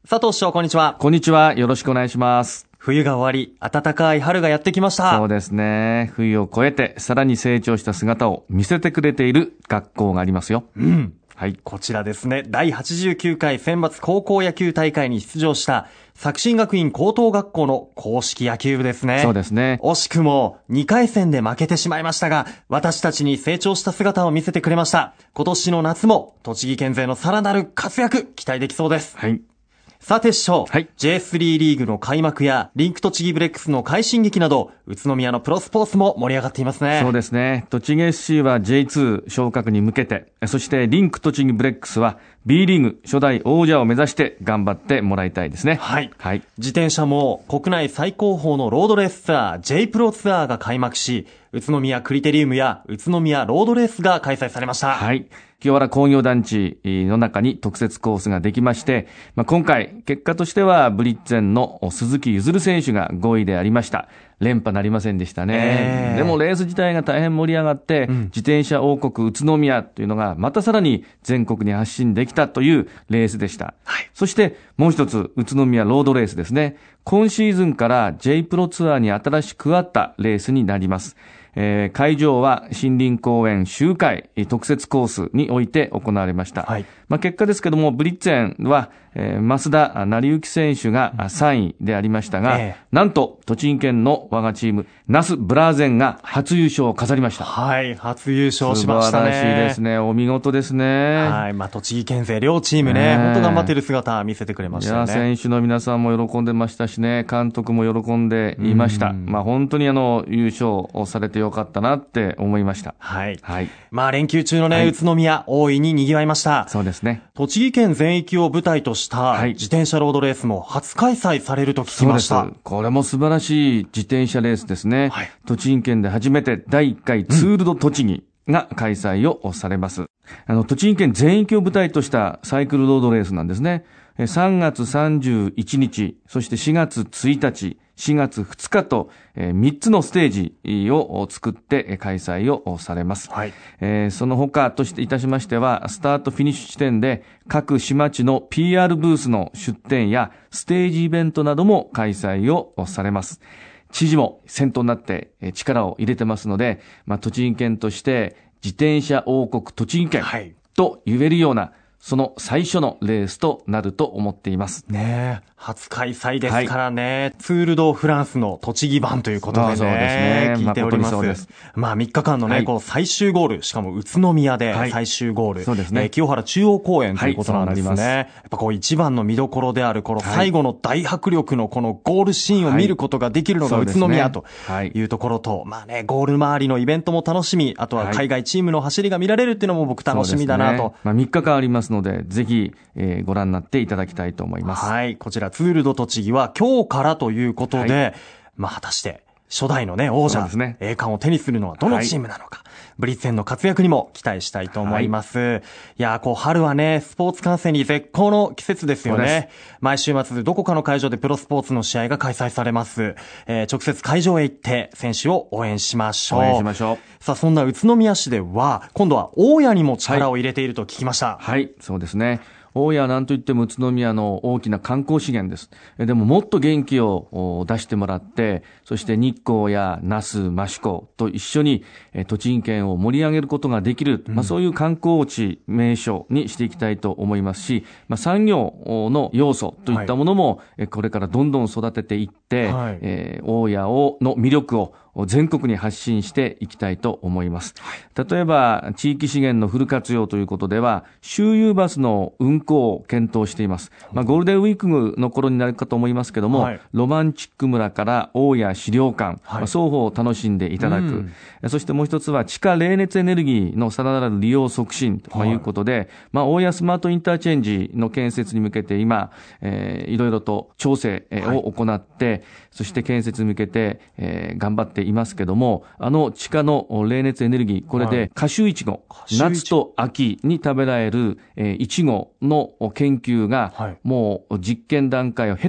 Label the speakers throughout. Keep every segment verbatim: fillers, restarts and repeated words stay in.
Speaker 1: 佐藤市長、こんにちは。
Speaker 2: こんにちは。よろしくお願いします。
Speaker 1: 冬が終わり、暖かい春がやってきました。
Speaker 2: そうですね。冬を越えて、さらに成長した姿を見せてくれている学校がありますよ。
Speaker 1: うん。
Speaker 2: はい。
Speaker 1: こちらですね。だいはちじゅうきゅうかい選抜高校野球大会に出場した作新学院高等学校の硬式野球部ですね。
Speaker 2: そうですね。
Speaker 1: 惜しくもにかい戦で負けてしまいましたが、私たちに成長した姿を見せてくれました。今年の夏も栃木県勢のさらなる活躍、期待できそうです。
Speaker 2: はい。
Speaker 1: さて師匠、
Speaker 2: はい、
Speaker 1: ジェイスリー リーグの開幕やリンク栃木ブレックスの快進撃など宇都宮のプロスポーツも盛り上がっていますね。
Speaker 2: そうですね。栃木 エスシー は ジェイツー 昇格に向けて、そしてリンク栃木ブレックスは B リーグ初代王者を目指して頑張ってもらいたいですね。
Speaker 1: はい。
Speaker 2: はい。
Speaker 1: 自転車も国内最高峰のロードレースツアー J プロツアーが開幕し、宇都宮クリテリウムや宇都宮ロードレースが開催されました。
Speaker 2: はい。清原工業団地の中に特設コースができまして、まあ、今回結果としてはブリッツェンの鈴木譲選手がごいでありました。連覇なりませんでしたね。えー、でもレース自体が大変盛り上がって、うん、自転車王国宇都宮というのがまたさらに全国に発信できたというレースでした。はい、そしてもう一つ宇都宮ロードレースですね。今シーズンから J プロツアーに新しく加わったレースになります。えー、会場は森林公園周回特設コースにおいて行われました。はい、まあ、結果ですけども、ブリッツェンは、えー、増田成幸選手がさんいでありましたが、えー、なんと栃木県の我がチーム、ナスブラーゼンが初優勝を飾りました。
Speaker 1: はい、初優勝しましたね。
Speaker 2: 素晴らしいですね。お見事ですね。
Speaker 1: はい、まあ、栃木県勢両チームね、本当頑張っている姿見せてくれましたよね。
Speaker 2: いや、選手の皆さんも喜んでましたしね、監督も喜んでいました。まあ、本当にあの、優勝をされてよかったなって思いました。
Speaker 1: はい。はい。まあ連休中のね、はい、宇都宮、大いに賑わいました。
Speaker 2: そうですね。
Speaker 1: 栃木県全域を舞台とした自転車ロードレースも初開催されると聞きました。
Speaker 2: そうです。これも素晴らしい自転車レースですね。はい、栃木県で初めてだいいっかいツールド栃木が開催をされます。うん、あの、栃木県全域を舞台としたサイクルロードレースなんですね。さんがつさんじゅういちにち、そしてしがつついたち、しがつふつかとみっつのステージを作って開催をされます。はい、えー、その他としていたしましては、スタートフィニッシュ地点で各市町の ピーアール ブースの出展やステージイベントなども開催をされます。知事も先頭になって力を入れてますので、まあ、栃木県として自転車王国栃木県と言えるような、はい、その最初のレースとなると思っています。
Speaker 1: ねえ。初開催ですからね。はい、ツールドフランスの栃木版ということでね。
Speaker 2: そうですね。
Speaker 1: 聞いております。そうです。まあみっかかんのね、はい、この最終ゴール、しかも宇都宮で最終ゴール。はい、そうですね、えー。清原中央公園ということなんですね。はい、やっぱこう一番の見どころである、この最後の大迫力のこのゴールシーンを見ることができるのが宇都宮というところと、まあね、ゴール周りのイベントも楽しみ、あとは海外チームの走りが見られるっていうのも僕楽しみだなと。ね、
Speaker 2: まあみっかかんありますので、ぜひ、えー、ご覧になっていただきたいと思います。
Speaker 1: はい。こちらツールド栃木は今日からということで、はい、まあ果たして初代のね、王者、ね、栄冠を手にするのはどのチームなのか、はい、ブリッツェンの活躍にも期待したいと思います。はい、いやー、こう春はね、スポーツ観戦に絶好の季節ですよね。毎週末どこかの会場でプロスポーツの試合が開催されます。えー、直接会場へ行って選手を応援しましょう。
Speaker 2: 応援しましょう。
Speaker 1: さあ、そんな宇都宮市では、今度は大谷にも力を入れていると聞きました。
Speaker 2: はい、はい、そうですね。大谷は何といっても宇都宮の大きな観光資源です。でももっと元気を出してもらって、そして日光や那須、益子と一緒に栃木県を盛り上げることができる、うん、まあ、そういう観光地、名所にしていきたいと思いますし、まあ、産業の要素といったものもこれからどんどん育てていって、はい、えー、大谷をの魅力を全国に発信していきたいと思います。例えば、地域資源のフル活用ということでは、周遊バスの運行を検討しています。まあ、ゴールデンウィークの頃になるかと思いますけども、はい、ロマンチック村から大谷資料館、はい、まあ、双方を楽しんでいただく。うん、そしてもう一つは、地下冷熱エネルギーのさらなる利用促進ということで、はい、まあ、大谷スマートインターチェンジの建設に向けて今、えー、いろいろと調整を行って、はい、そして建設に向けて、えー、頑張っていますけども、あの地下の冷熱エネルギー、これで夏秋いちご、夏と秋に食べられるいちごの研究がもう実験段階を経て、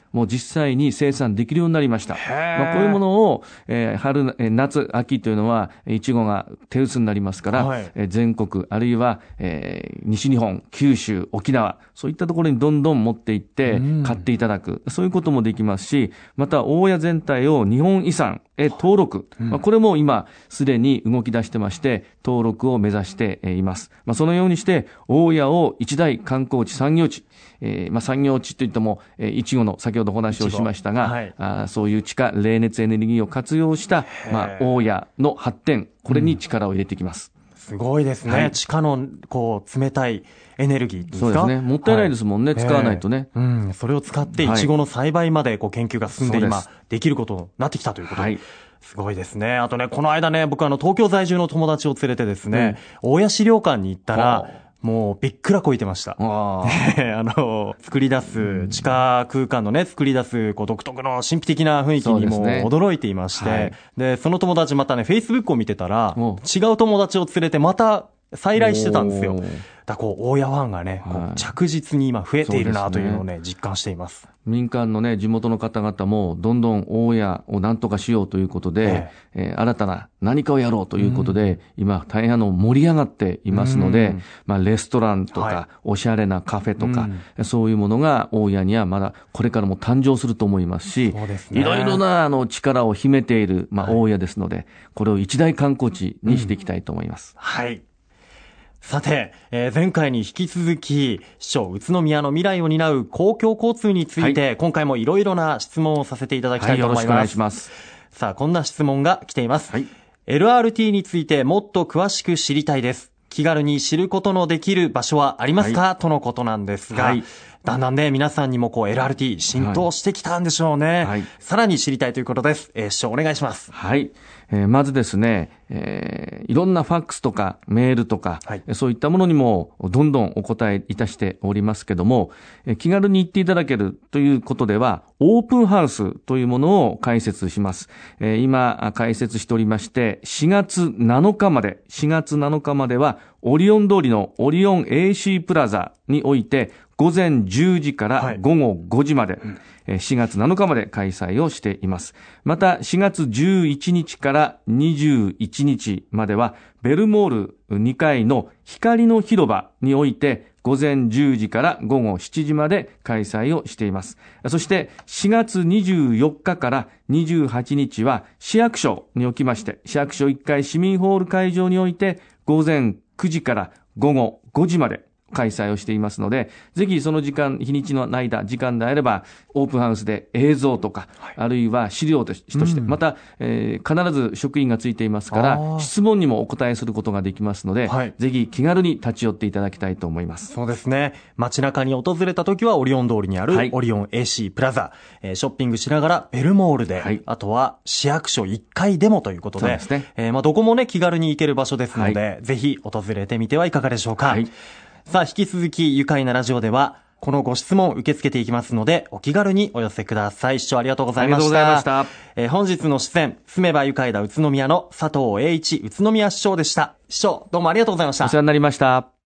Speaker 2: もう実際に生産できるようになりました。まあ、こういうものを、えー、春、えー、夏、秋というのは、いちごが手薄になりますから、はい、えー、全国、あるいは、えー、西日本、九州、沖縄、そういったところにどんどん持っていって、買っていただく。そういうこともできますし、また、大谷全体を日本遺産へ登録。うん、まあ、これも今、すでに動き出してまして、登録を目指しています。まあ、そのようにして、大谷を一大観光地、産業地、えー、まあ産業地といっても、えー、いちごの先ほどお話をしましたが、はい、あそういう地下冷熱エネルギーを活用した、まあ、大谷の発展、これに力を入れてきます。
Speaker 1: うん、すごいですね。はい、地下の、こう、冷たいエネルギーですか？
Speaker 2: そうですね。もったいないですもんね、はい、使わないとね。
Speaker 1: うん。それを使って、いちごの栽培まで、こう、研究が進んで、今、できることになってきたということで。はい、すごいですね。あとね、この間ね、僕あの、東京在住の友達を連れてですね、うん、大谷資料館に行ったら、もうびっくらこいてました。ああの、作り出す、地下空間のね、作り出す、こう、独特の神秘的な雰囲気にも驚いていまして、で、ねはい、で、その友達またね、Facebook を見てたら、違う友達を連れてまた再来してたんですよ。だこう、大谷ファンがね、こう着実に今増えているなというのをね、実感しています。
Speaker 2: 民間のね、地元の方々も、どんどん大谷を何とかしようということで、えええー、新たな何かをやろうということで、うん、今、大変あの、盛り上がっていますので、うん、まあ、レストランとか、はい、おしゃれなカフェとか、うん、そういうものが大谷にはまだ、これからも誕生すると思いますし、そうですね、いろいろなあの、力を秘めている、まあ、大谷ですので、はい、これを一大観光地にしていきたいと思います。
Speaker 1: うん、はい。さて、えー、前回に引き続き、市長、宇都宮の未来を担う公共交通について、はい、今回もいろいろな質問をさせていただきたいと思います。はい、よろしくお願いします。さあ、こんな質問が来ています。はい、エルアールティー についてもっと詳しく知りたいです。気軽に知ることのできる場所はありますか、はい、とのことなんですが、はい、だんだんね、皆さんにもこう エルアールティー 浸透してきたんでしょうね。はい、さらに知りたいということです。えー、市長お願いします。
Speaker 2: はい。えー、まずですね、えー、いろんなファックスとかメールとか、はい、そういったものにもどんどんお答えいたしておりますけども、えー、気軽に行っていただけるということでは、オープンハウスというものを開設します。えー、今、開設しておりまして、しがつなのかまで、しがつなのかまでは、オリオン通りのオリオン エーシー プラザにおいて、午前じゅうじから午後ごじまで、はい、しがつなのかまで開催をしています。またしがつじゅういちにちからにじゅういちにちまではベルモールにかいの光の広場において午前じゅうじから午後しちじまで開催をしています。そしてしがつにじゅうよっかからにじゅうはちにちは市役所におきまして、市役所いっかい市民ホール会場において午前くじから午後ごじまで開催をしていますので、ぜひその時間、日にちの間、時間であれば、オープンハウスで映像とか、はい、あるいは資料として、うん、また、えー、必ず職員がついていますから、質問にもお答えすることができますので、はい、ぜひ気軽に立ち寄っていただきたいと思います。
Speaker 1: そうですね。街中に訪れた時は、オリオン通りにある、オリオン エーシー プラザ、えー、ショッピングしながら、ベルモールで、はい、あとは市役所いっかいでもということで、そうですね。えー、まあ、どこもね、気軽に行ける場所ですので、はい、ぜひ訪れてみてはいかがでしょうか。はい、さあ、引き続き、愉快なラジオでは、このご質問受け付けていきますので、お気軽にお寄せください。視聴ありがとうございました。ありがとうございました。えー、本日の出演、住めば愉快だ宇都宮の佐藤栄一宇都宮市長でした。市長、どうもありがとうございました。
Speaker 2: お世話になりました。